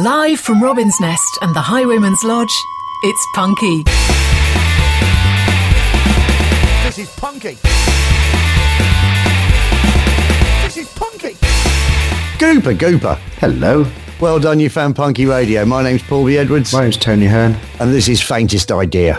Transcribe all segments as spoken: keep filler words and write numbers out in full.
Live from Robin's Nest and the Highwayman's Lodge, it's Punky. This is Punky. This is Punky. Gooper, Gooper. Hello. Well done, you found Punky Radio. My name's Paul B. Edwards. My name's Tony Hearn. And this is Faintest Idea.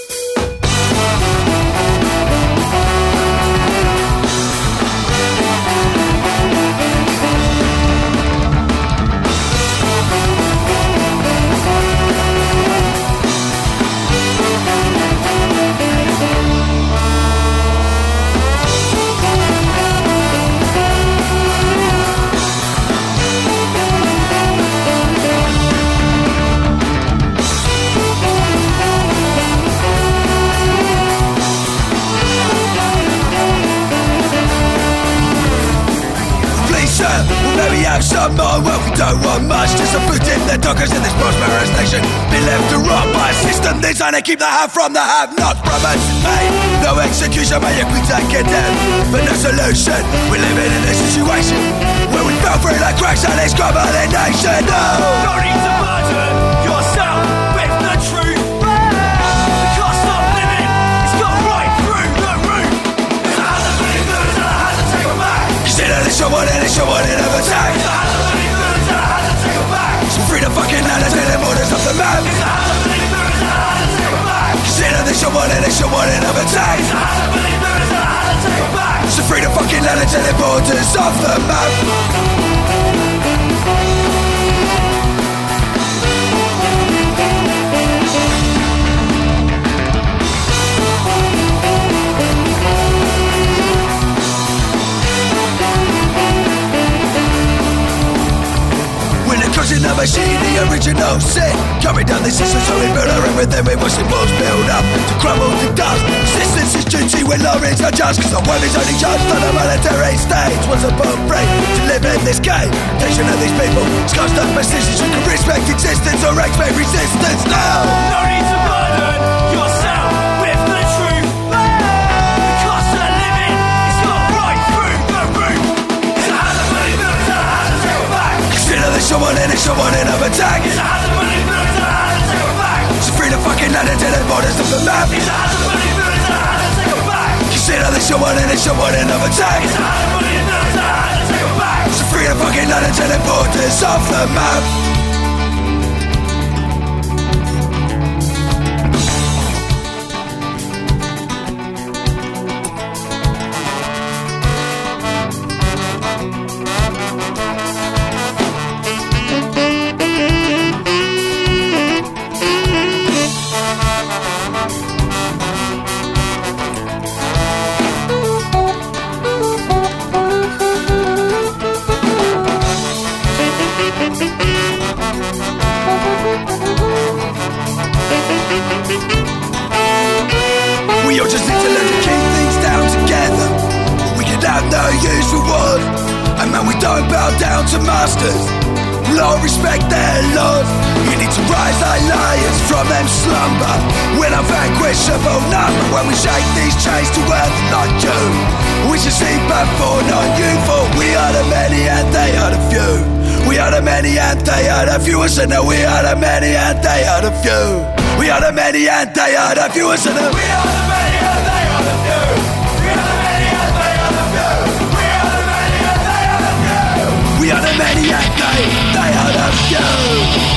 Some more, well we don't want much. Just a foot in the dockers in this prosperous nation. Be left to rot by a system designed to keep the have from the have not. From us pain, no execution, may you quit and get down. But no solution, we're living in a situation where we fell through like cracks on this crumbling nation. No, no need to burden yourself with the truth. The cost of living is got right through the roof. Cause I had to believe those and I had to take them back. Consider this someone and it's someone in of attack. Free the fucking land and tell them orders off the map. Consider this your one and it's your one in of attack. So free the fucking land and tell them orders off the map. Crushing the machine, the original sin. Coming down the system so we build our everything. We watch the walls build up to crumble to dust. Resistance is duty when law is not just. Cause the world is only judged on the military stage. Once upon free to live in this game. Tension of these people, it's constant persistence. You can respect existence or expect resistance now. No need to burden yourself with the truth. The cost of living is got right through the roof. It's a hand of money built and a hand to take it back. Consider this someone in it's someone in of attack. It's a hand of money built and a hand to take it back. So free the fucking land and tell the borders of the map. It's a hand of money built and a hand to take it back. Consider this someone in it's someone in of attack. It's a hand of money built and a hand to take it back. So free the fucking land and tell the borders of the map. We all just need to learn to keep things down together. We can have no use for one. And man, we don't bow down to masters. We'll all respect their laws. You need to rise like lions from them slumber. We're unvanquishable number. When we shake these chains to earth like you, we should see before non-youthful. We are the many and they are the few. We are the many and they are the few. So no, we are the many and they are the few. We are the many and they are the few. So no, we are the many and they are the few. We are the many and they are the few. We are the many and they are the few. We are the many and they, they are the few.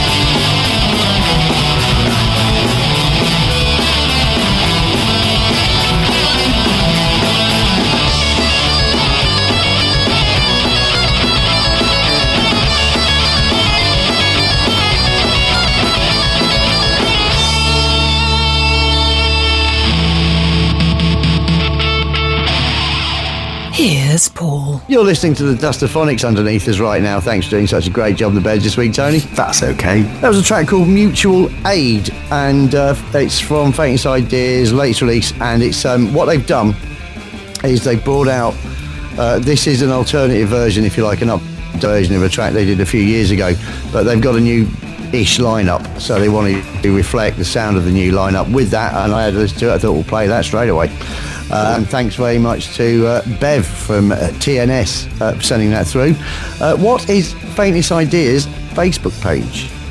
Here's Paul. You're listening to the Dustophonics underneath us right now. Thanks for doing such a great job on the bed this week, Tony. That's okay. That was a track called Mutual Aid, and uh, it's from Faintest Ideas' latest release, and it's um, what they've done is they brought out, uh, this is an alternative version, if you like, an up version of a track they did a few years ago, but they've got a new ish lineup, so they wanted to reflect the sound of the new lineup with that, and I had to listen to it. I thought we'll play that straight away. Uh, and thanks very much to uh, Bev from uh, T N S uh, for sending that through. Uh, what is Faintest Ideas' Facebook page?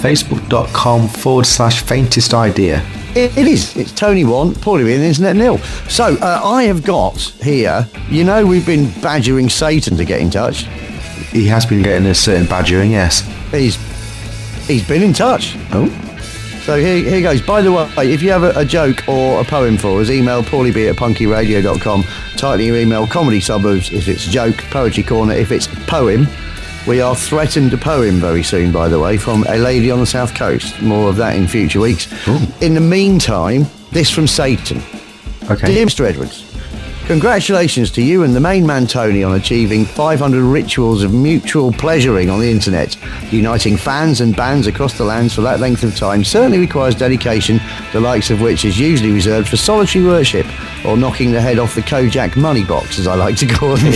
facebook.com forward slash faintest idea. It, it is. It's Tony one, Paulie B and Internet nil. So uh, I have got here, you know, we've been badgering Satan to get in touch. He has been getting a certain badgering, yes. He's he's been in touch. Oh. So here, here goes. By the way, if you have a, a joke or a poem for us, email paulieb at punkyradio dot com. Title your email Comedy Suburbs if it's a joke, Poetry Corner if it's a poem. We are threatened to poem very soon, by the way, from a lady on the south coast. More of that in future weeks. Ooh. In the meantime, this from Satan. Okay. Dear Mister Edwards, congratulations to you and the main man Tony on achieving five hundred rituals of mutual pleasuring on the internet. Uniting fans and bands across the lands for that length of time certainly requires dedication, the likes of which is usually reserved for solitary worship or knocking the head off the Kojak money box, as I like to call it.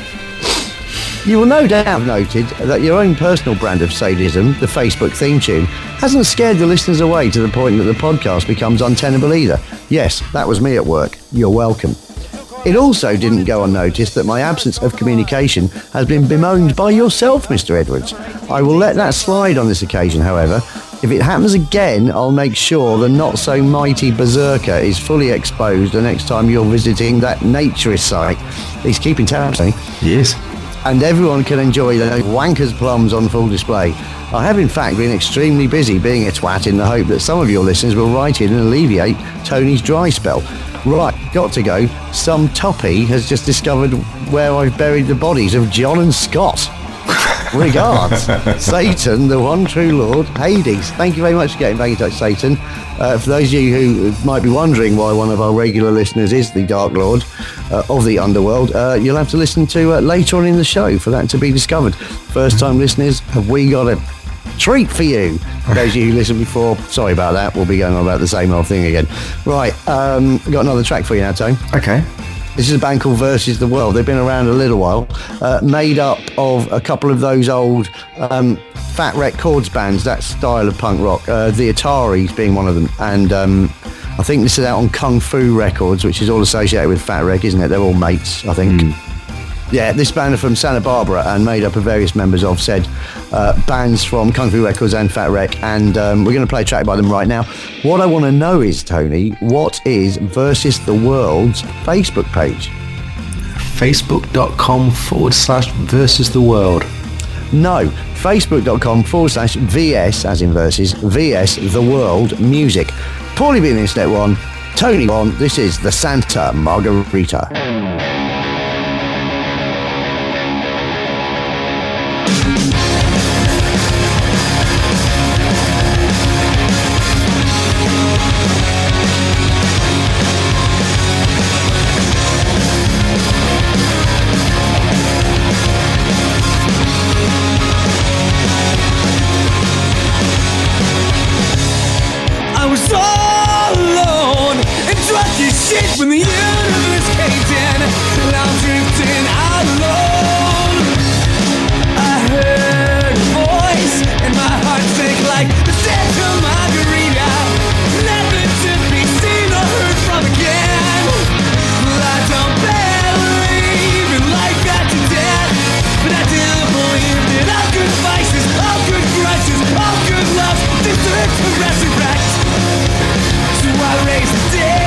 You will no doubt have noted that your own personal brand of sadism, the Facebook theme tune, hasn't scared the listeners away to the point that the podcast becomes untenable either. Yes, that was me at work. You're welcome. It also didn't go unnoticed that my absence of communication has been bemoaned by yourself, Mister Edwards. I will let that slide on this occasion, however. If it happens again, I'll make sure the not-so-mighty berserker is fully exposed the next time you're visiting that naturist site. He's keeping tabs, ain't he? Yes. And everyone can enjoy those wankers plums on full display. I have in fact been extremely busy being a twat in the hope that some of your listeners will write in and alleviate Tony's dry spell. Right, got to go. Some toppy has just discovered where I've buried the bodies of John and Scott. Regards, Satan, the one true Lord, Hades. Thank you very much for getting back in touch, Satan. Uh, for those of you who might be wondering why one of our regular listeners is the Dark Lord uh, of the underworld, uh, you'll have to listen to uh, later on in the show for that to be discovered. First time listeners, have we got a treat for you? For those of you who listened before, sorry about that. We'll be going on about the same old thing again. Right, um, got another track for you now, Tone. Okay. This is a band called Versus the World. They've been around a little while, uh, made up of a couple of those old um, Fat Wreck Chords bands, that style of punk rock, uh, the Ataris being one of them. And um, I think this is out on Kung Fu Records, which is all associated with Fat Wreck, isn't it? They're all mates, I think. Mm. Yeah, this band are from Santa Barbara and made up of various members of said uh, bands from Kung Fu Records and Fat Wreck, and um, we're going to play a track by them right now. What I want to know is, Tony, what is Versus the World's Facebook page? Facebook.com forward slash Versus the World. No, Facebook.com forward slash VS, as in Versus, V S The World Music. Paulie B and Internet one, Tony one, this is the Santa Margarita. When the universe caved in, and I'm drifting alone. I heard a voice, and my heart sank like the Santa Margarita, never to be seen or heard from again. Well, I don't believe in life after death, but I do believe that all good vices, all good grudges, all good love deserve to resurrect. So I raise the dead.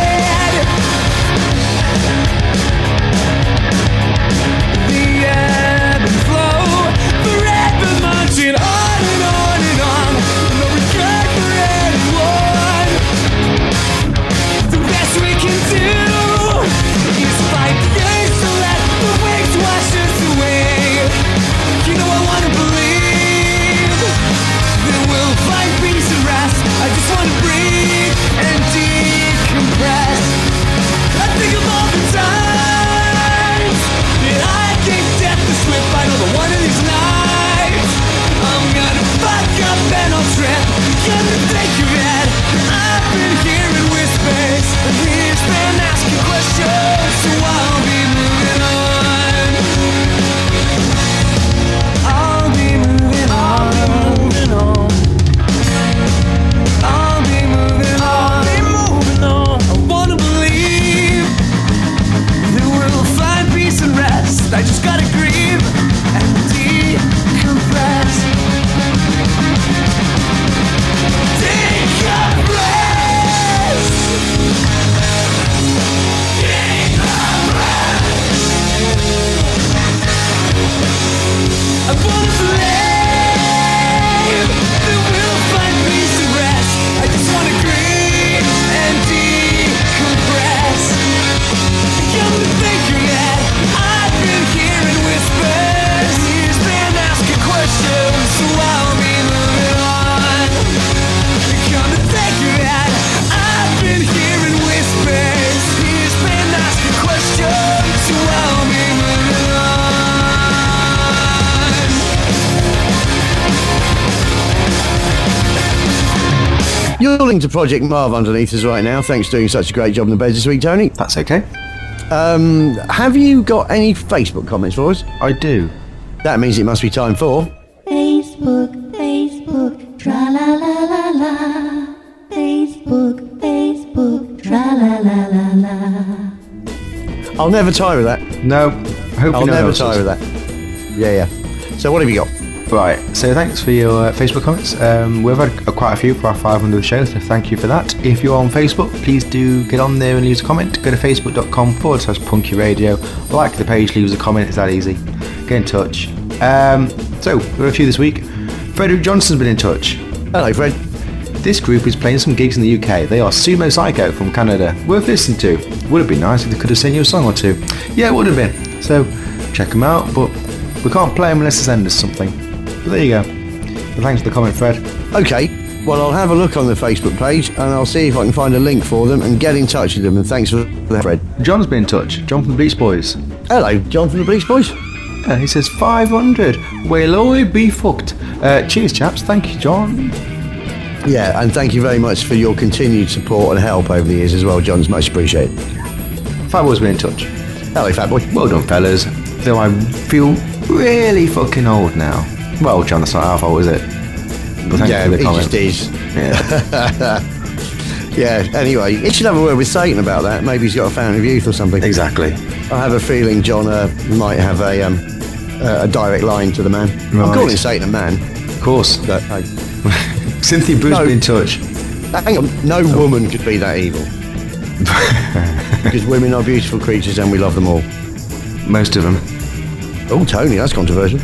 Ebb and flow, forever marching on and on and on. No regret. You're linked to Project Marv underneath us right now. Thanks for doing such a great job in the beds this week, Tony. That's okay. Um, have you got any Facebook comments for us? I do. That means it must be time for... Facebook, Facebook, tra-la-la-la-la. Facebook, Facebook, tra-la-la-la-la. I'll never tire of that. No, hopefully I'll no never else tire does. of that. Yeah, yeah. So what have you got? Right, so thanks for your uh, Facebook comments. Um, we've had uh, quite a few for our five hundredth show, so thank you for that. If you're on Facebook, please do get on there and leave a comment. Go to facebook.com forward slash punky radio. Like the page, leave us a comment, it's that easy. Get in touch. Um, so, we've got a few this week. Frederick Johnson's been in touch. Hello, Fred. This group is playing some gigs in the U K. They are Sumo Psycho from Canada. Worth listening to. Would have been nice if they could have sent you a song or two. Yeah, it would have been. So, check them out, but we can't play them unless they send us something. But there you go. So thanks for the comment, Fred. Okay, well, I'll have a look on the Facebook page and I'll see if I can find a link for them and get in touch with them. And thanks for that, Fred. John's been in touch. John from the Beach Boys. Hello, John from the Bleach Boys. Yeah, he says five hundred. Will I be fucked? Uh, cheers, chaps. Thank you, John. Yeah, and thank you very much for your continued support and help over the years as well, John. It's much appreciated. Fat Boy's been in touch. Hello, Fat Boy. Well done, fellas. Though I feel really fucking old now. Well, John, that's not our fault, is it? But thank Yeah, you for the it comment. just is. Yeah. Yeah, anyway, he should have a word with Satan about that. Maybe he's got a fountain of youth or something. Exactly. I have a feeling John uh, might have a um, uh, a direct line to the man. I'm Right. calling Satan a man. Of course. But, hey, Cynthia Bruce No. been in touch. hang on, no woman could be that evil. Because women are beautiful creatures and we love them all. Most of them. Oh, Tony, that's controversial.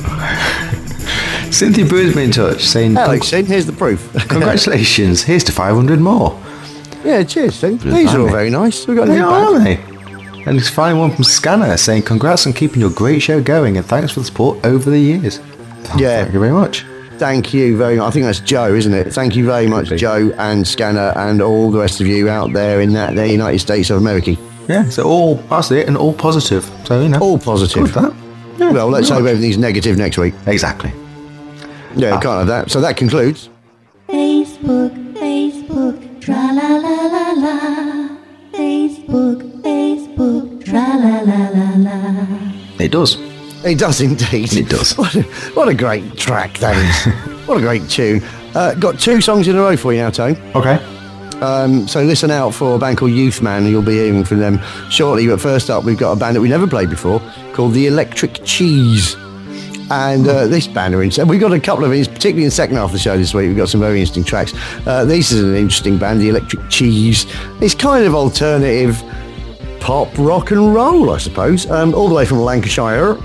Cynthia Bruce been in touch saying, Hello, "Con- Sin, here's the proof. congratulations, here's to five hundred more. Yeah, cheers, Sin. These are all very nice. We've got a They new are, band. aren't they? And it's finally one from Scanner saying, congrats on keeping your great show going and thanks for the support over the years. Yeah. Thank you very much. Thank you very much. I think that's Joe, isn't it? Thank you very much, Could be. Joe and Scanner and all the rest of you out there in that the United States of America. Yeah, so all, that's it, and all positive. So, you know. All positive. Good, that. Yeah, Well, let's very hope much. everything's negative next week. Exactly. Yeah, can't have that. So that concludes. Facebook, Facebook, tra-la-la-la-la. Facebook, Facebook, tra-la-la-la-la. It does. It does indeed. It does. What a, what a great track that is. What a great tune. Uh, got two songs in a row for you now, Tone. Okay. Um, so listen out for a band called Youth Man. You'll be hearing from them shortly. But first up, we've got a band that we never played before called The Electric Cheese. And uh, this band are interesting. We've got a couple of, particularly in the second half of the show this week, we've got some very interesting tracks. Uh, this is an interesting band, The Electric Cheese. It's kind of alternative pop, rock and roll, I suppose, um, all the way from Lancashire.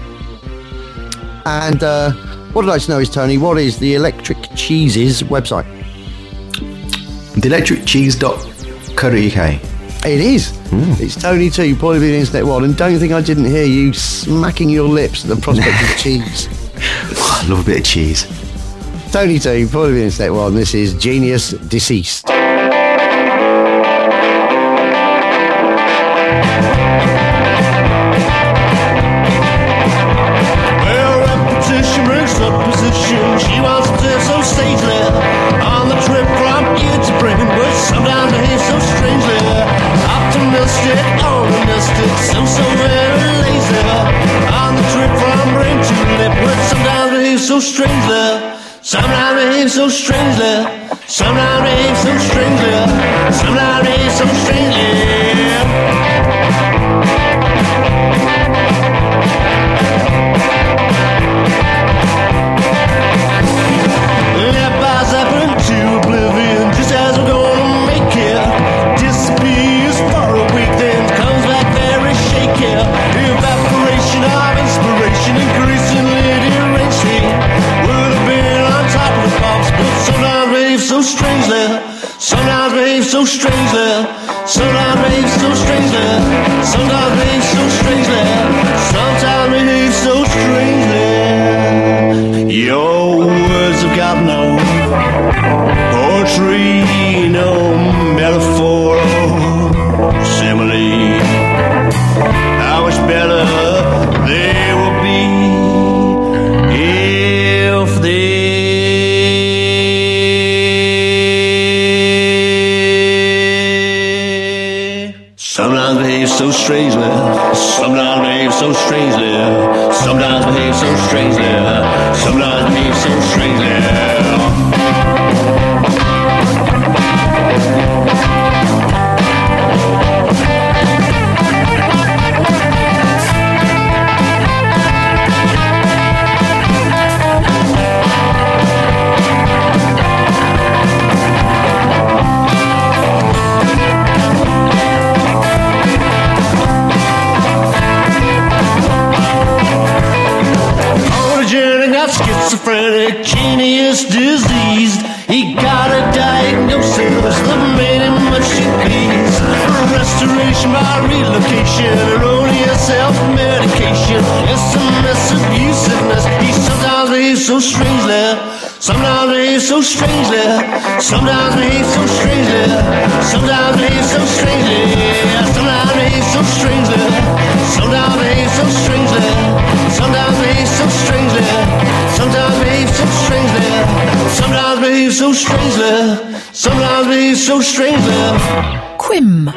And uh, what I'd like to know is, Tony, what is The Electric Cheese's website? the electric cheese dot co dot U K. It is. Mm. It's Tony Two, Paulie the Internet World, and don't think I didn't hear you smacking your lips at the prospect of cheese. I love a bit of cheese. Tony Two, Paulie the Internet World, and this is Genius Deceased. Well, repetition brings supposition. She wants to live so stagely. On the trip from ear to brain, but sometimes behave so strangely. Optimistic, optimistic, so, so very lazy. On the trip from brain to lip, but sometimes behave so strangely. Sometimes behave so strangely. Sometimes behave so strangely. Sometimes behave so strangely. Oblivion, just as we're gonna make it. Disappears for a week, then comes back very shaky. Evaporation of inspiration, increasingly deranged. Would have been on top of the pops, but sometimes behave so strangely. Sometimes behave so strangely. Sometimes behave so strangely. Sometimes behave so strangely. Sometimes behave so strangely. Your words have got no poetry, no metaphor or simile. How much better they will be if they Sometimes behave so strangely. Sometimes behave so strangely. Sometimes behave so strangely. Sometimes behave so strangely. Schizophrenic, genius diseased. He got a diagnosis that made him much too pleased. Restoration by relocation, erroneous self-medication, S M S abusiveness. He sometimes behaves so strangely. Sometimes behaves so strangely. Sometimes behaves so strangely. Sometimes behaves so strangely. Sometimes behaves so strangely. Sometimes behaves so strangely. Sometimes behaves so strangely. Sometimes behaves so strangely. Sometimes behaves so strangely. Sometimes behaves so strangely. Quim.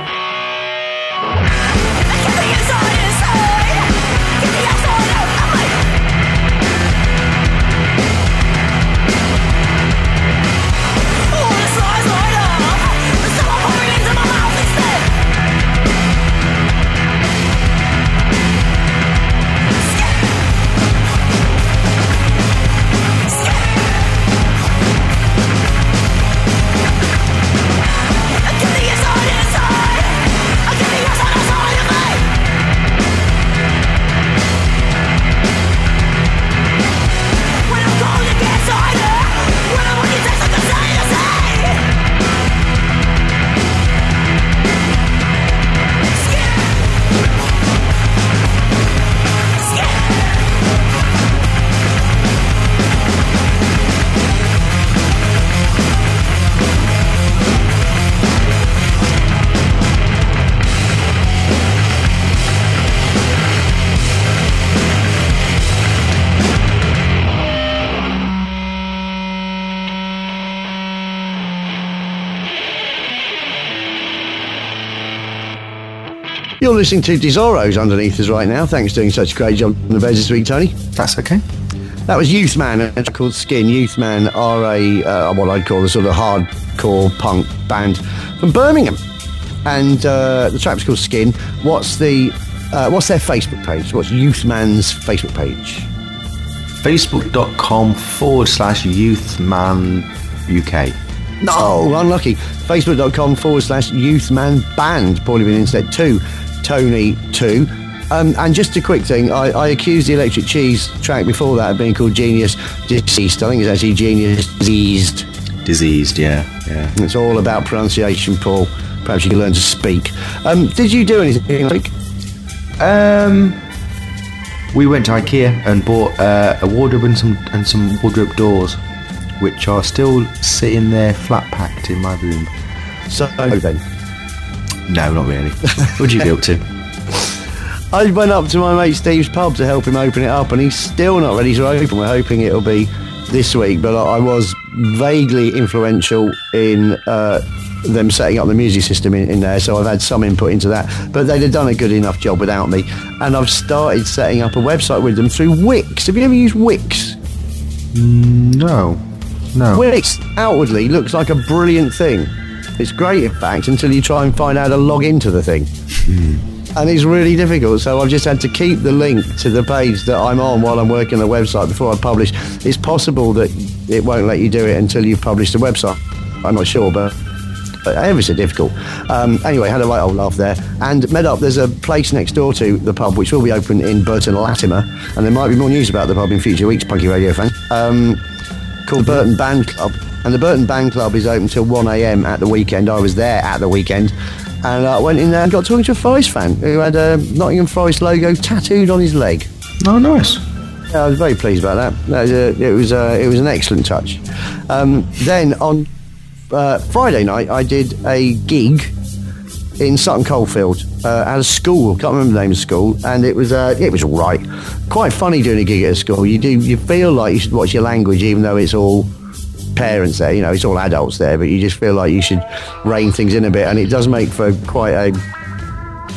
You're listening to Desoros underneath us right now. Thanks for doing such a great job on the beds this week, Tony. That's okay. That was Youth Man, a track called Skin. Youth Man are a uh, what I'd call a sort of hardcore punk band from Birmingham, and uh, the track's called Skin. What's the uh, what's their Facebook page? What's Youth Man's Facebook page? Facebook.com forward slash Youthman UK. No, unlucky. Facebook.com forward slash Youthman Band. Poorly been instead. Two. Tony two. Um, and just a quick thing, I, I accused the Electric Cheese track before that of being called Genius Deceased. I think it's actually Genius Diseased. Diseased, yeah, yeah. It's all about pronunciation, Paul. Perhaps you can learn to speak. Um, did you do anything like? Um, we went to IKEA and bought uh, a wardrobe and some and some wardrobe doors, which are still sitting there flat packed in my room. So then. No, not really. What would you be up to? I went up to my mate Steve's pub to help him open it up, and he's still not ready to open. We're hoping it'll be this week, but I was vaguely influential in uh, them setting up the music system in, in there, so I've had some input into that. But they'd have done a good enough job without me, and I've started setting up a website with them through Wix. Have you ever used Wix? No. No. Wix outwardly looks like a brilliant thing. It's great, in fact, until you try and find out how to log into the thing. Mm. And it's really difficult, so I've just had to keep the link to the page that I'm on while I'm working on the website before I publish. It's possible that it won't let you do it until you've published the website. I'm not sure, but, but ever so difficult. Um, anyway, had a right old laugh there. And met up, there's a place next door to the pub which will be open in Burton Latimer, and there might be more news about the pub in future weeks, Punky Radio fans, um, called Burton Band Club. And the Burton Band Club is open till one a.m. at the weekend. I was there at the weekend, and I uh, went in there and got talking to a Forest fan who had a Nottingham Forest logo tattooed on his leg. Oh, nice. Yeah, I was very pleased about that. that was a, it was a, it was an excellent touch. Um, then on uh, Friday night, I did a gig in Sutton Coldfield uh, at a school. Can't remember the name of the school, and it was uh, it was all right. Quite funny doing a gig at a school. You do you feel like you should watch your language, even though it's all parents there, you know, it's all adults there, but you just feel like you should rein things in a bit, and it does make for quite a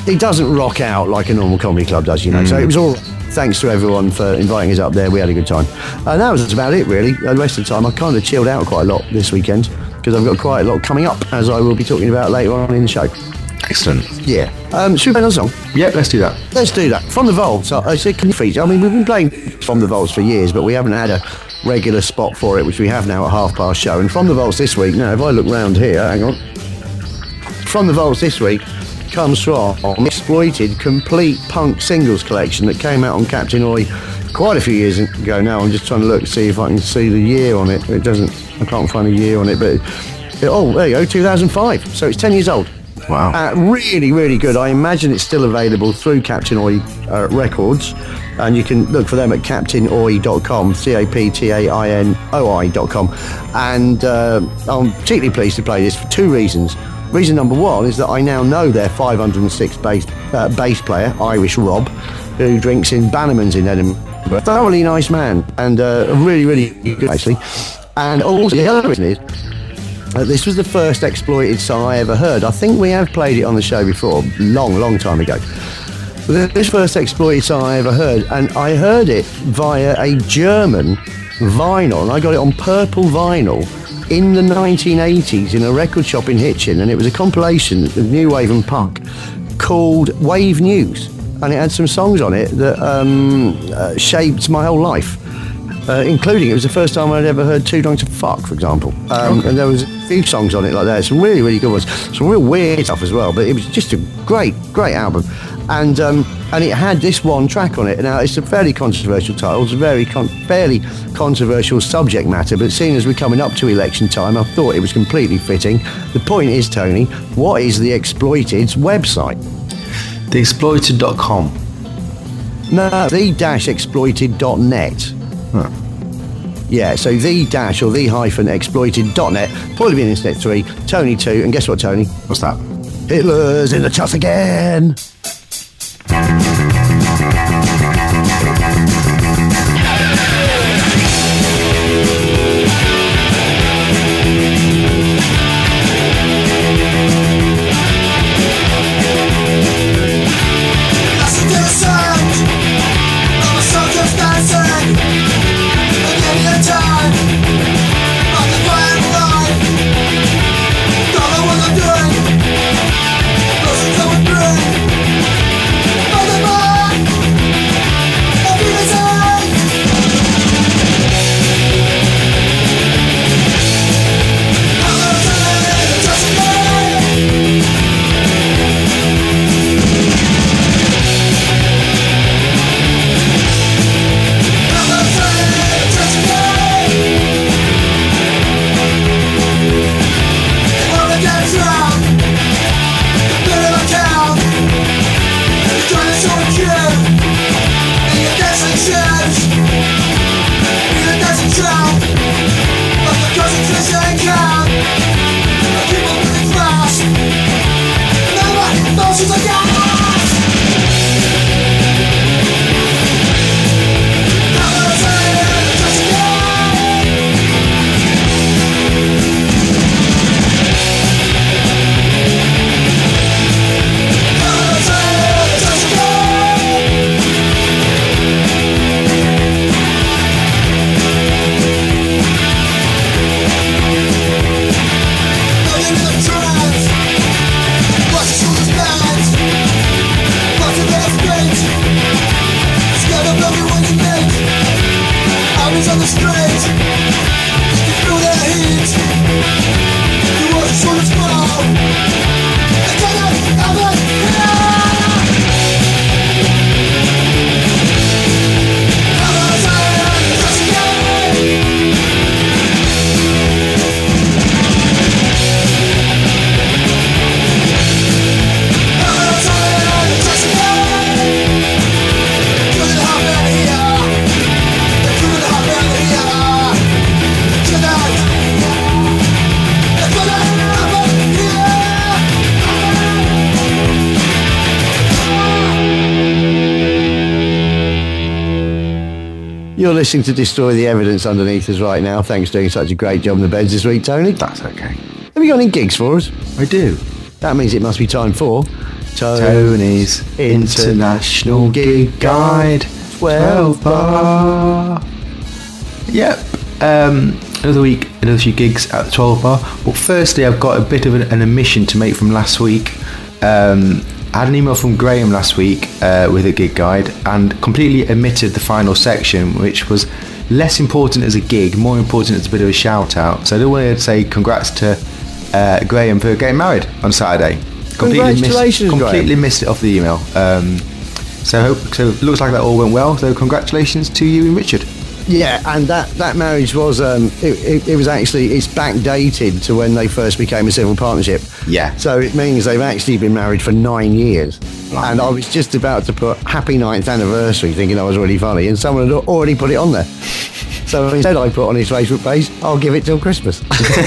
it doesn't rock out like a normal comedy club does, you know. Mm. So it was all. Thanks to everyone for inviting us up there. We had a good time. And that was about it, really. The rest of the time, I kind of chilled out quite a lot this weekend because I've got quite a lot coming up, as I will be talking about later on in the show. Excellent. Yeah. Um, should we play another song? Yeah, let's do that. Let's do that. From the Vaults. I said, can you feature? I mean, we've been playing From the Vaults for years, but we haven't had a regular spot for it, which we have now at half past show. And From the Vaults this week, now, if I look round here, hang on. From the Vaults this week comes from an exploited complete punk singles collection that came out on Captain Oi quite a few years ago now. I'm just trying to look to see if I can see the year on it. It doesn't, I can't find a year on it, but it, oh, there you go, two thousand five. So it's ten years old. Wow. Uh, really, really good. I imagine it's still available through Captain Oi uh, Records, and you can look for them at captain oi dot com, C A P T A I N O I dot com. And uh, I'm particularly pleased to play this for two reasons. Reason number one is that I now know their five hundred six bass, uh, bass player, Irish Rob, who drinks in Bannerman's in Edinburgh. Thoroughly nice man, and uh, really, really good, actually. And also, the other reason is uh, this was the first exploited song I ever heard. I think we have played it on the show before, long, long time ago. But this first exploited song I ever heard, and I heard it via a German vinyl, and I got it on purple vinyl in the nineteen eighties in a record shop in Hitchin, and it was a compilation of new wave and punk called Wave News, and it had some songs on it that um, uh, shaped my whole life, uh, including it was the first time I'd ever heard Too Drunk to Fuck, for example, um, okay. And there was a few songs on it like that, some really, really good ones, some real weird stuff as well, but it was just a great, great album. And um, and it had this one track on it. Now, it's a fairly controversial title, it's a very con- fairly controversial subject matter, but seeing as we're coming up to election time, I thought it was completely fitting. The point is, Tony, what is the Exploited's website? the exploited dot com. No, the exploited dot net. Huh. Yeah, so the dash or the hyphen exploited dot net, probably been Internet three, Tony two, and guess what, Tony? What's that? Hitler's in the chus again. You're listening to Destroy the Evidence underneath us right now. Thanks for doing such a great job in the beds this week, Tony. That's okay. Have you got any gigs for us? I do. That means it must be time for Tony's International Gig Guide. twelve bar. Yep. Um, another week, another few gigs at the twelve bar. But firstly, I've got a bit of an, an omission to make from last week. Um, I had an email from Graham last week uh, with a gig guide and completely omitted the final section, which was less important as a gig, more important as a bit of a shout out. So I don't want to say congrats to uh, Graham for getting married on Saturday. Completely Congratulations, missed, completely Graham. missed it off the email. Um, so I hope, so it looks like that all went well. So congratulations to you and Richard. Yeah, and that, that marriage was um, it, it, it was actually it's backdated to when they first became a civil partnership. Yeah. So it means they've actually been married for nine years. Blimey. And I was just about to put happy ninth anniversary, thinking that was really funny, and someone had already put it on there. So instead, I put on his Facebook page, "I'll give it till Christmas."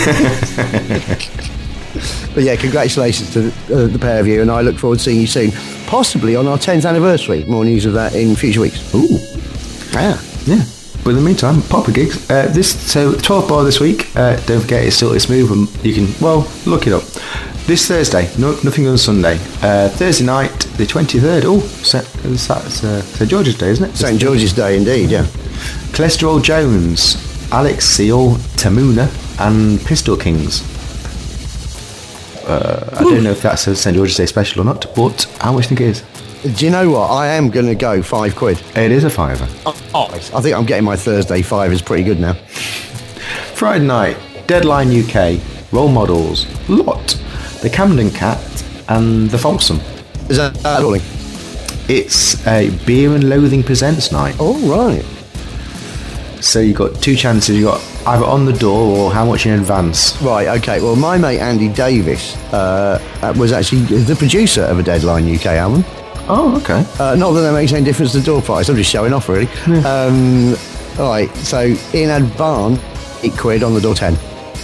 But yeah, congratulations to the, uh, the pair of you, and I look forward to seeing you soon, possibly on our tenth anniversary. More news of that in future weeks. Ooh. Yeah. Yeah. But in the meantime, proper gigs. Uh, this so twelve bar this week. Uh, don't forget, it's still it's move. And you can well look it up. This Thursday, no, nothing on Sunday. Uh, Thursday night, the twenty-third. Oh, it's uh, Saint George's Day, isn't it? Saint George's Day, indeed. Yeah. Cholesterol Jones, Alex Seal, Tamuna, and Pistol Kings. Uh, I don't know if that's a Saint George's Day special or not, but how much do you think it is? Do you know what? I am going to go five quid. It is a fiver. Oh, I think I'm getting my Thursday five is pretty good now. Friday night, Deadline U K, Role Models, Lot, The Camden Cat, and The Folsom. Is that uh, calling? It's a Beer and Loathing Presents night. Oh, right. So you've got two chances. You've got either on the door or how much in advance. Right, okay. Well, my mate Andy Davis uh, was actually the producer of a Deadline U K album. Oh, okay. Uh, not that that makes any difference to the door price. I'm just showing off, really. Yeah. Um, all right, so in advance, eight quid on the door, ten.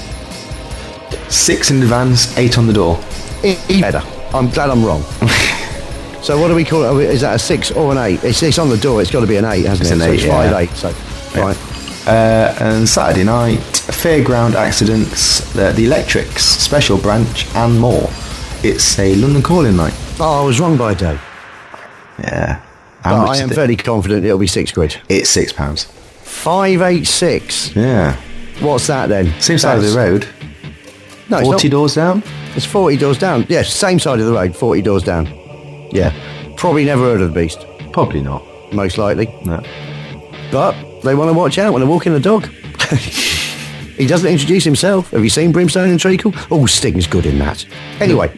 Six in advance, eight on the door. Even better. I'm glad I'm wrong. So what do we call it? Is that a six or an eight? It's, it's on the door. It's got to be an eight, hasn't It's it? an so eight, it's yeah. five eight. So Yeah. right. Uh, and Saturday night, Fairground Accidents, the, the Electrics, Special Branch, and more. It's a London Calling night. Oh, I was wrong by a day. Yeah. How But much I is am it? fairly confident it'll be six quid. It's six pounds. Five eight six. Yeah. What's that then? Same side of the That's- road. No, it's Forty not. doors down. It's forty doors down. Yes, same side of the road. Forty doors down. Yeah. Probably never heard of the beast. Probably not. Most likely. No. But they want to watch out when they're walking the dog. He doesn't introduce himself. Have you seen Brimstone and Treacle? Oh, Sting's good in that. Anyway,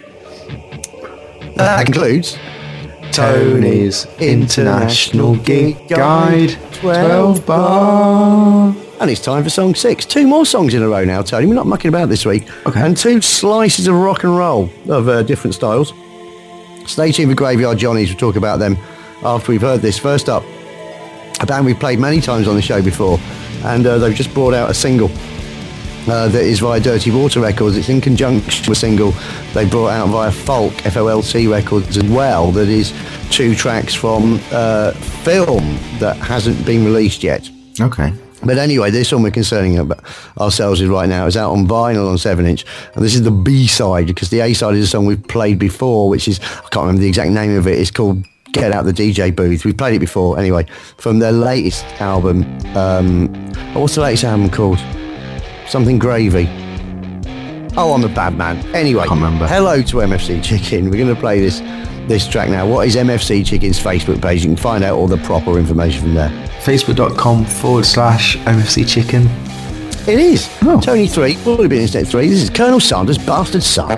that concludes Tony's International Gig Guide twelve bar. And it's time for song six. Two more songs in a row now, Tony. We're not mucking about this week. Okay. And two slices of rock and roll of uh, different styles. Stay tuned for Graveyard Johnnies. We'll talk about them after we've heard this. First up, a band we've played many times on the show before, and uh, they've just brought out a single uh, that is via Dirty Water Records. It's in conjunction with a single they brought out via Folk, F O L C Records as well, that is two tracks from uh, film that hasn't been released yet. Okay. But anyway, this one we're concerning about ourselves with right now is out on vinyl on seven inch, and this is the B-side, because the A-side is a song we've played before, which is, I can't remember the exact name of it, it's called Get Out the D J Booth. We've played it before, anyway, from their latest album. Um, what's the latest album called? Something Gravy. Oh, I'm a bad man. Anyway, Can't remember. hello to M F C Chicken. We're going to play this this track now. What is M F C Chicken's Facebook page? You can find out all the proper information from there. Facebook.com forward slash MFC Chicken. It is. Oh. Tony three, would have been Internet three. This is Colonel Sanders' Bastard Son.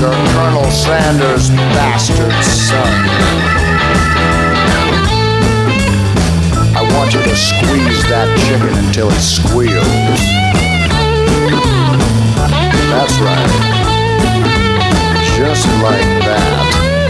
or Colonel Sanders' bastard son. I want you to squeeze that chicken until it squeals. That's right. Just like that.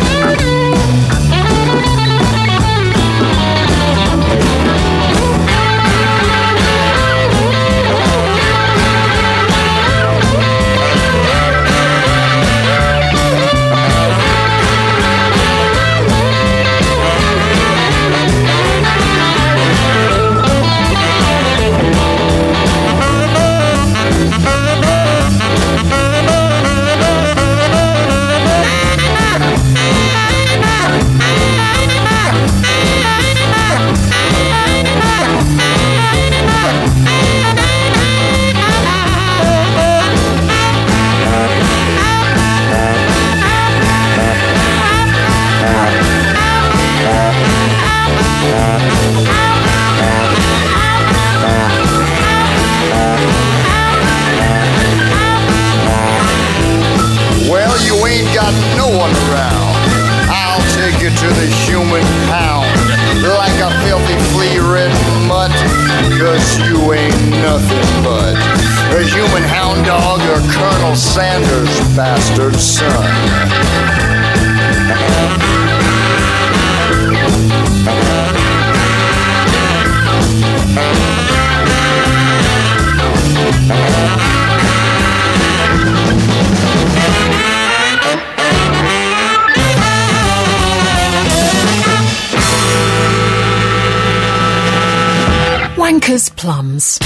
Wankers Plums.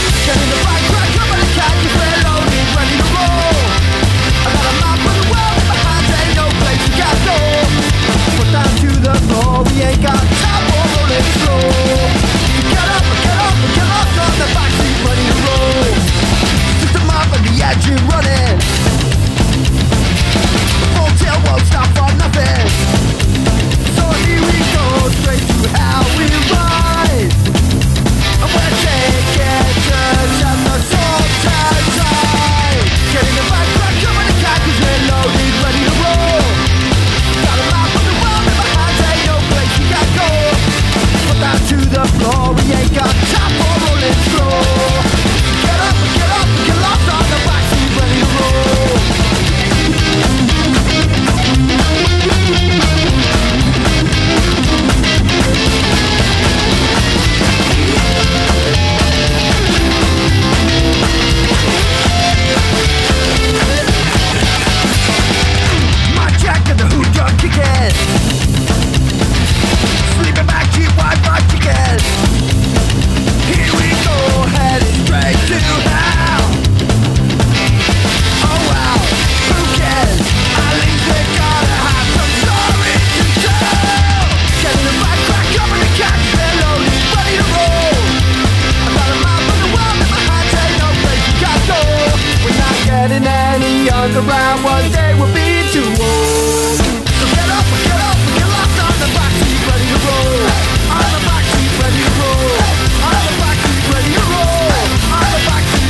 Around one day we'll be too old. So get up, get up, get lost on the backseat, ready to roll. On the backseat, ready to roll. On the backseat, ready to roll. On the backseat,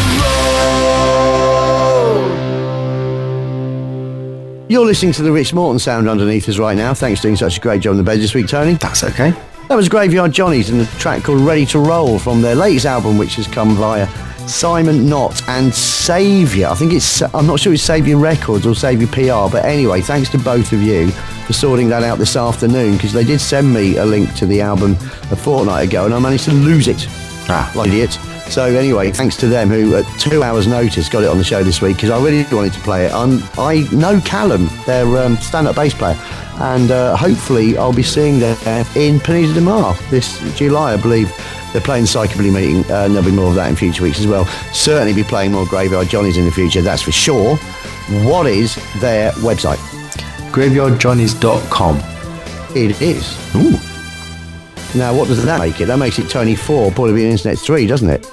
ready to roll. You're listening to the Rich Morton sound underneath us right now. Thanks for doing such a great job on the bed this week, Tony. That's okay. That was Graveyard Johnnies and a track called Ready to Roll from their latest album, which has come via Simon Knott and Saviour. I think it's, I'm not sure it's Saviour Records or Saviour P R, but anyway, thanks to both of you for sorting that out this afternoon, because they did send me a link to the album a fortnight ago and I managed to lose it. Ah, like an idiot. So anyway, thanks to them who at two hours notice got it on the show this week, because I really wanted to play it. Um, I know Callum, their um, stand-up bass player, and uh, hopefully I'll be seeing them in Pineda de Mar this July, I believe. They're playing the Psychobilly meeting, uh, and there'll be more of that in future weeks as well. Certainly be playing more Graveyard Johnnies in the future, that's for sure. What is their website? graveyard johnnies dot com. It is. Ooh. Now, what does that make it? That makes it Tony four, Portable Internet three, doesn't it?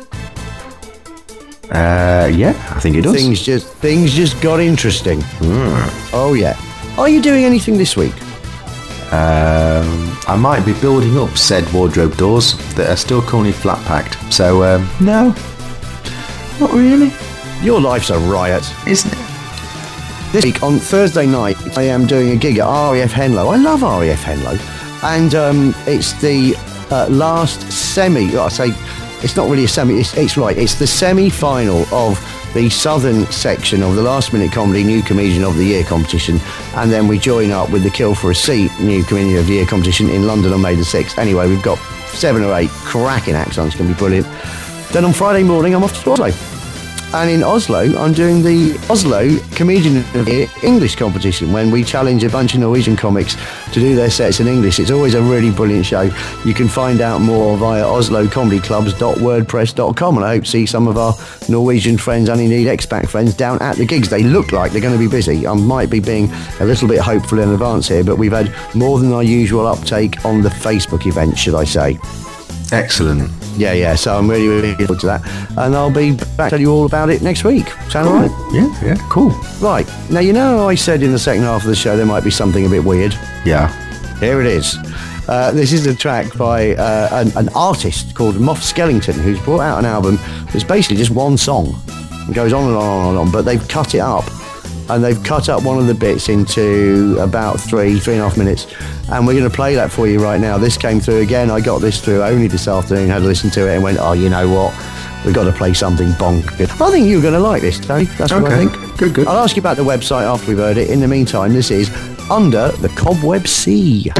Uh, yeah, I think it does. Things just things just got interesting. Mm. Oh yeah. Are you doing anything this week? Um, I might be building up said wardrobe doors that are still currently flat packed. So um, no, not really. Your life's a riot, isn't it? this week on Thursday night, I am doing a gig at R A F Henlow. I love R A F Henlow, and um, it's the uh, last semi. I say it's not really a semi. It's, it's right. It's the semi-final of the southern section of the Last Minute Comedy New Comedian of the Year competition, and then we join up with the Kill for a Seat New Comedian of the Year competition in London on May the sixth. Anyway, we've got seven or eight cracking acts on. It's going to be brilliant. Then on Friday morning, I'm off to Oslo. And in Oslo, I'm doing the Oslo Comedian of the Year English competition, when we challenge a bunch of Norwegian comics to do their sets in English. It's always a really brilliant show. You can find out more via oslo comedy clubs dot wordpress dot com, and I hope to see some of our Norwegian friends and indeed expat friends down at the gigs. They look like they're going to be busy. I might be being a little bit hopeful in advance here, but we've had more than our usual uptake on the Facebook event, should I say. Excellent. Yeah, yeah, so I'm really, really looking forward to that. And I'll be back to tell you all about it next week. Sound all right? Yeah, yeah, cool. Right. Now, you know how I said in the second half of the show there might be something a bit weird? Yeah. Here it is. Uh, this is a track by uh, an, an artist called Moff Skellington, who's brought out an album that's basically just one song. It goes on and on and on, but they've cut it up. And they've cut up one of the bits into about three, three and a half minutes. And we're going to play that for you right now. This came through again. I got this through only this afternoon, had to listen to it and went, oh, you know what? We've got to play something bonkers. I think you're going to like this, Tony. That's what okay. I think. Good, good. I'll ask you about the website after we've heard it. In the meantime, this is Under the Cobweb Sea.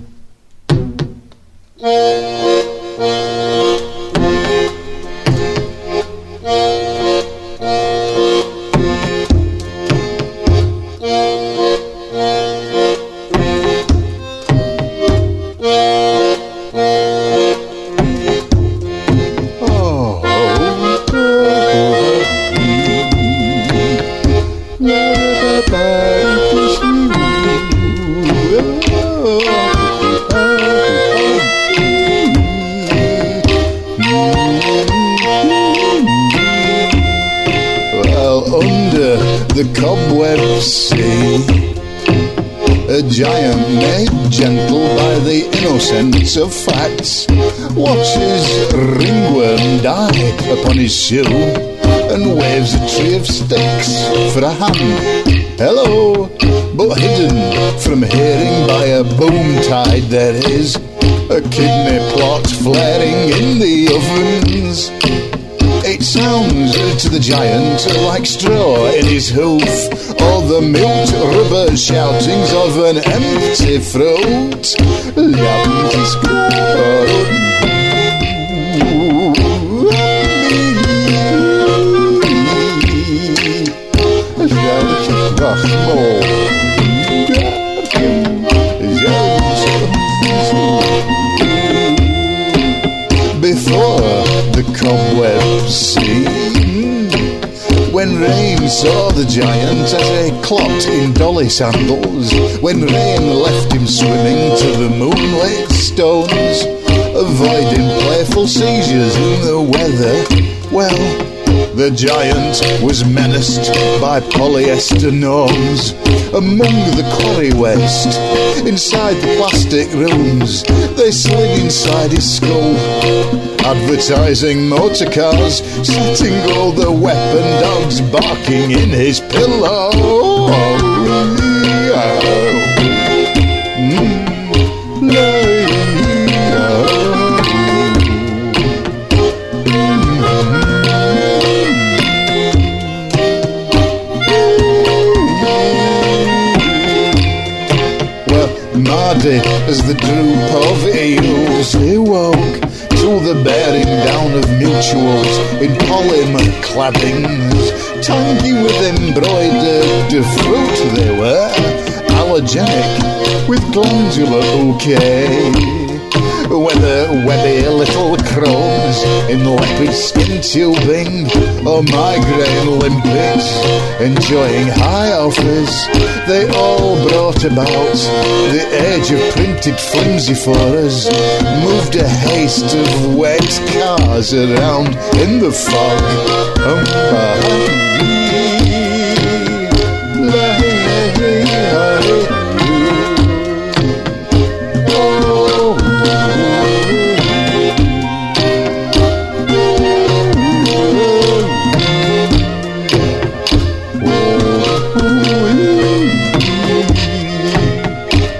Of facts, watches ringworm die upon his shoe, and waves a tree of sticks for a hand. Hello, but hidden from hearing by a boom tide there is a kidney plot flaring in the ovens. It sounds to the giant like straw in his hoof, or the milked rubber shoutings of an empty throat. Before the cobweb sea, when rain saw the giant as he clocked in dolly sandals, when rain left him swimming to the moonlit stones, avoiding playful seizures in the weather, well, the giant was menaced by polyester norms. Among the quarry waste, inside the plastic rooms, they slid inside his skull, advertising motor cars, setting all the weapon dogs barking in his pillow. As the droop of eels he woke to the bearing down of mutuals in polymer claddings, tangy with embroidered fruit they were, allergenic with glandular bouquet. Whether webby little crows in leopard skin tubing or migraine limpets enjoying high offers, they all brought about the age of printed flimsy for us, moved a haste of wet cars around in the fog. Um,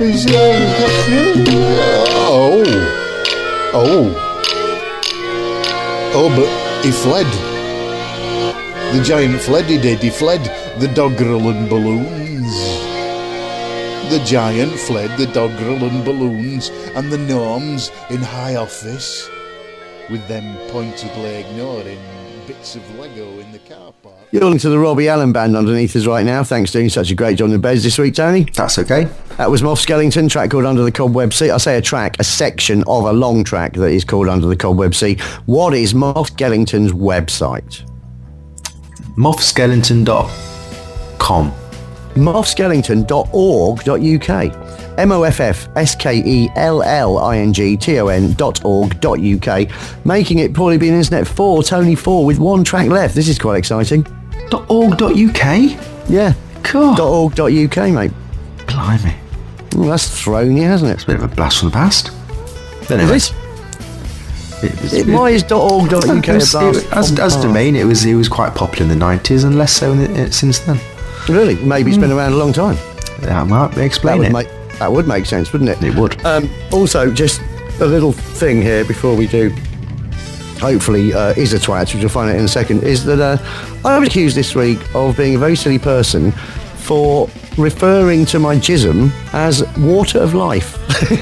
is. Uh, oh. Oh. Oh, but he fled. The giant fled, he did. He fled the doggerel and balloons. The giant fled the doggerel and balloons and the gnomes in high office with them pointedly ignoring bits of Lego in the car park. You're listening to the Robbie Allen Band underneath us right now. Thanks for doing such a great job on the beds this week, Tony. That's okay. That was Moff Skellington, track called Under the Cobweb Sea. I say a track, a section of a long track that is called Under the Cobweb Sea. What is Moff Skellington's website? moff skellington dot com. moff skellington dot org dot U K. M O F F S K E L L I N G T O N dot org dot U K. Making it Paulie Bean Internet four, Tony four, with one track left. This is quite exciting. .org dot U K? Yeah. Cool. .org dot U K, mate. Blimey. Well, that's thrown you, hasn't it? It's a bit of a blast from the past. Anyway. Is it? It, why is .org dot U K a blast? It, as as a domain, it was it was quite popular in the nineties and less so in the, since then. Really? Maybe it's Mm. been around a long time. That might explain that it. Would make, that would make sense, wouldn't it? It would. Um, also, just a little thing here before we do, hopefully, uh, is a twat, which you'll find out in a second, is that uh, I was accused this week of being a very silly person for referring to my jism as water of life.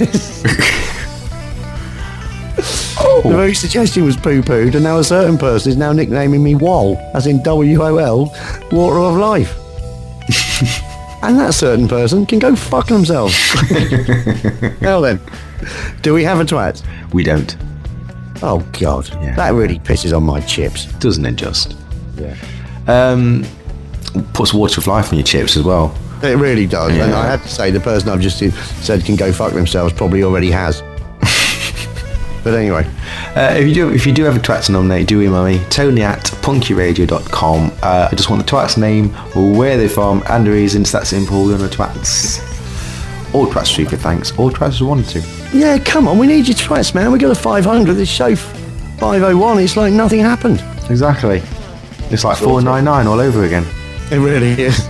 Oh. The very suggestion was poo-pooed, and now a certain person is now nicknaming me W O L, as in W O L, water of life. And that certain person can go fuck themselves. Now then, do we have a twat? We don't. Oh, God. Yeah. That really pisses on my chips. Doesn't it just? Yeah. Um, puts water of life on your chips as well. It really does. Yeah. And I have to say, the person I've just said can go fuck themselves probably already has. But anyway. Uh, if you do if you do have a twat to nominate, do email me, Tony at punky radio dot com. Uh, I just want the twat's name, where they're from, and the reasons. That's simple. We're on the twats. All twats stupid, thanks. All twats wanted to. Yeah, come on, we need your twats, man. We got a five hundred. This show five oh one. It's like nothing happened. Exactly. It's like four ninety-nine all over again. It really is.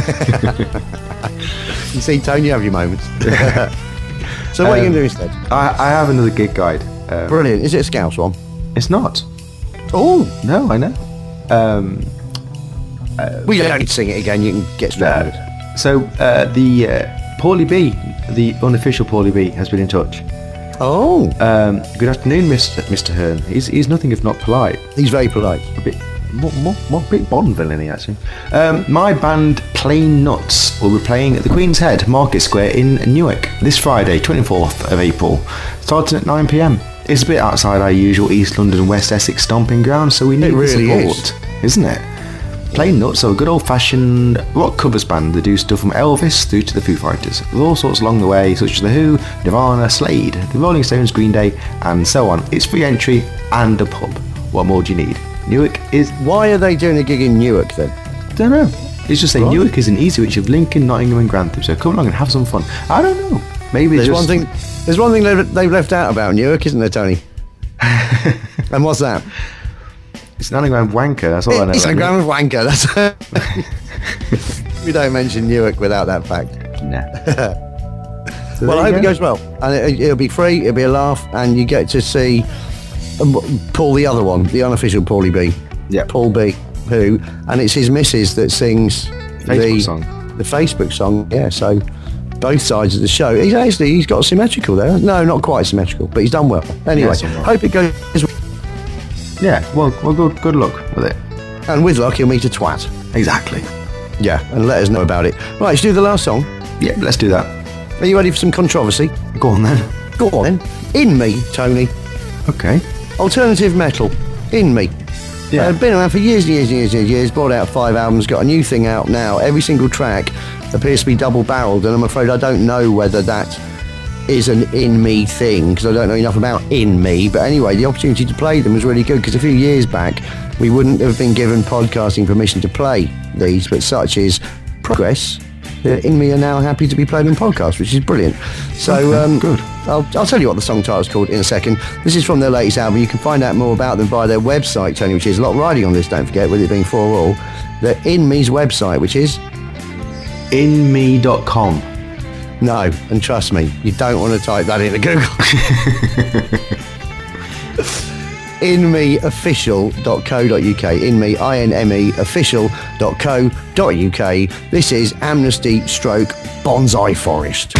You see, Tony, you have your moments. So what um, are you going to do instead? I, I have another gig guide. Um, Brilliant. Is it a Scouse one? It's not. Oh. No, I know. Um, uh, we don't need to sing it again. You can get straight uh, with it. So uh, the uh, Paulie B, the unofficial Paulie B, has been in touch. Oh. Um, good afternoon, Mister Mister Hearn. He's, he's nothing if not polite. He's very polite. A bit more, more, more bit Bond villainy, actually. Um, my band Plain Nuts will be playing at the Queen's Head Market Square in Newark this Friday, twenty-fourth of April, starting at nine p.m. It's a bit outside our usual East London, West Essex stomping ground, so we need really the support, is. isn't it? Plain Nuts are a good old-fashioned rock covers band that do stuff from Elvis through to the Foo Fighters, with all sorts along the way, such as The Who, Nirvana, Slade, The Rolling Stones, Green Day, and so on. It's free entry and a pub. What more do you need? Newark is... Why are they doing a gig in Newark then? Don't know. It's just saying Right. Newark is an easy reach of Lincoln, Nottingham and Grantham, so come along and have some fun. I don't know. Maybe There's just... one thing. There's one thing they've, they've left out about Newark, isn't there, Tony? And what's that? It's an anagram of wanker, that's all I know. It's an about anagram of wanker. That's. We don't mention Newark without that fact. Newark. Nah. So Well, I there hope you it go. goes well, and it, it'll be free. It'll be a laugh, and you get to see um, Paul, the other one, the unofficial Paulie B. Yeah. Paul B. Who, and it's his missus that sings Facebook the song. the Facebook song. Yeah, so both sides of the show. He's actually he's got symmetrical there. No, not quite symmetrical, but he's done well. Anyway, Yes, all right. hope it goes. Yeah, well, well good, good luck with it. And with luck, he'll meet a twat. Exactly. Yeah, and let us know about it. Right, let's do the last song. Yeah, let's do that. Are you ready for some controversy? Go on then. Go on then. In Me, Tony. Okay. Alternative metal. In Me. Yeah. Uh, been around for years and years and years and years. Brought out five albums. Got a new thing out now. Every single track appears to be double-barreled, and I'm afraid I don't know whether that is an In Me thing, because I don't know enough about In Me. But anyway, the opportunity to play them was really good, because a few years back we wouldn't have been given podcasting permission to play these, but such is progress. The In Me are now happy to be played on podcasts, which is brilliant. So Okay, um, good. I'll, I'll tell you what the song title's called in a second. This is from their latest album. You can find out more about them via their website, Tony, which is a lot riding on this, don't forget, with it being for all. The In Me's website, which is in me dot com. No, and trust me, you don't want to type that into Google. in me official dot co dot uk. Inme, I N M E, official dot co dot uk. This is Amnesty Stroke Bonsai Forest.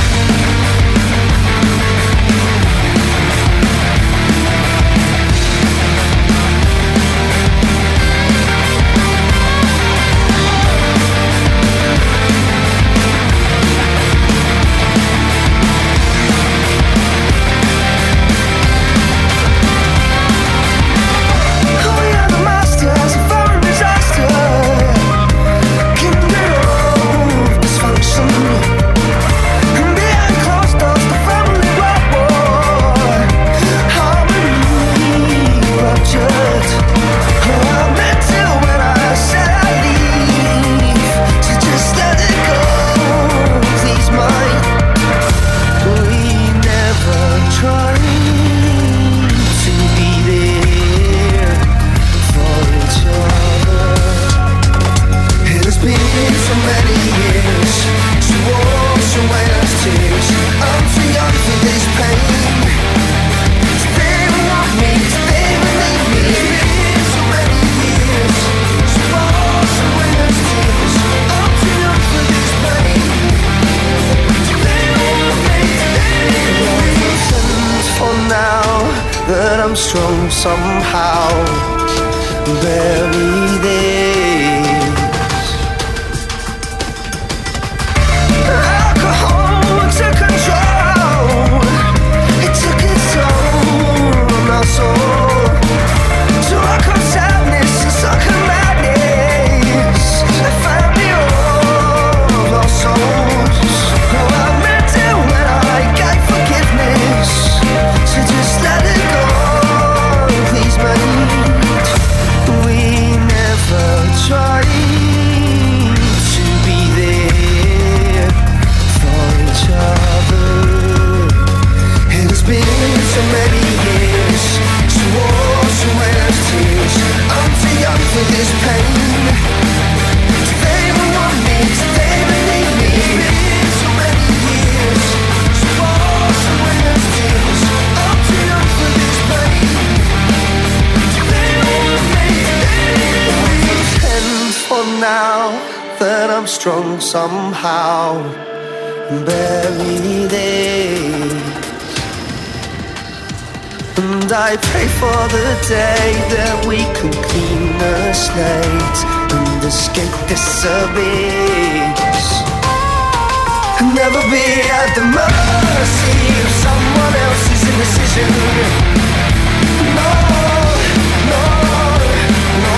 Strong somehow, bury this. Alcohol took control, it took its toll on our soul. So I caught sadness and suck a madness. I found the all of our souls. Oh, I meant it when I gave forgiveness. So just let it go. We never tried to be there for each other. It has been so many years, so wars and where's tears. I'm too young for this pain. They will want me, they believe me. It's been so many years, so wars and where's tears. I'm too young for this pain. For now that I'm strong somehow, bury this. And I pray for the day that we can clean the slate and escape this abyss. And never be at the mercy of someone else's indecision. No, no, no.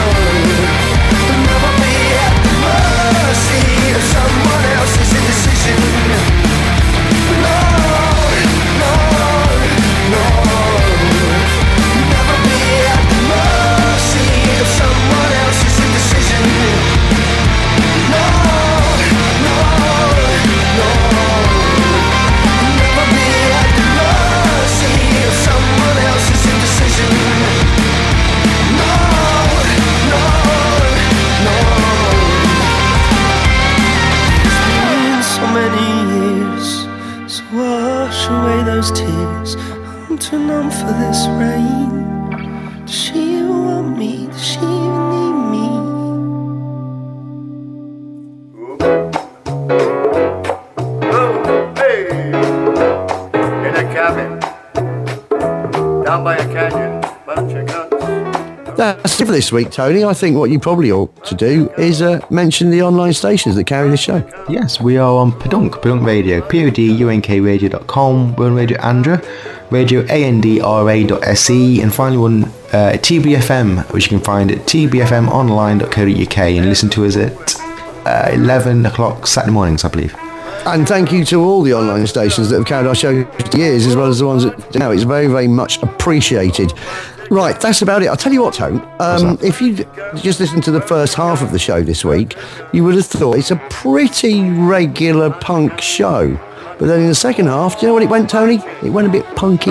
Mercy of someone else's indecision. No, no, no. Never be at the mercy of someone else's indecision. No, no, no. Never be at the mercy of someone else's indecision. No, no, no. So many years, so wash away those tears. I'm too numb for this rain. Does she even want me? Does she even need me? Oh, hey! In a cabin, down by a canyon, bunch of guns. That's it for this week, Tony. I think what you probably ought to do is uh, mention the online stations that carry the show. Yes, we are on Podunk, Podunk Radio, P O D U N K radio dot com. We're on Radio Andra, Radio A N D R A dot S E, and finally on uh, T B F M, which you can find at T B F M online dot co dot U K, and listen to us at uh, eleven o'clock Saturday mornings, I believe. And thank you to all the online stations that have carried our show for years, as well as the ones that do now. It's very, very much appreciated. Right, that's about it. I'll tell you what, Tone. Um, if you just listened to the first half of the show this week, you would have thought it's a pretty regular punk show. But then in the second half, do you know what it went, Tony? It went a bit punky.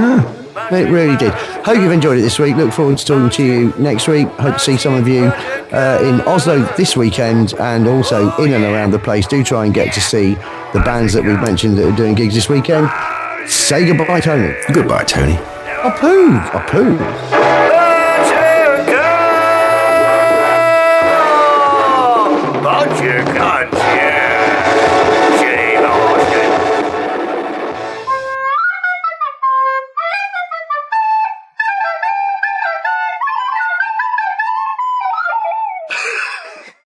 Yeah, it really did. Hope you've enjoyed it this week. Look forward to talking to you next week. Hope to see some of you uh, in Oslo this weekend and also in and around the place. Do try and get to see the bands that we've mentioned that are doing gigs this weekend. Say goodbye, Tony. Goodbye, Tony. A poo. A poo.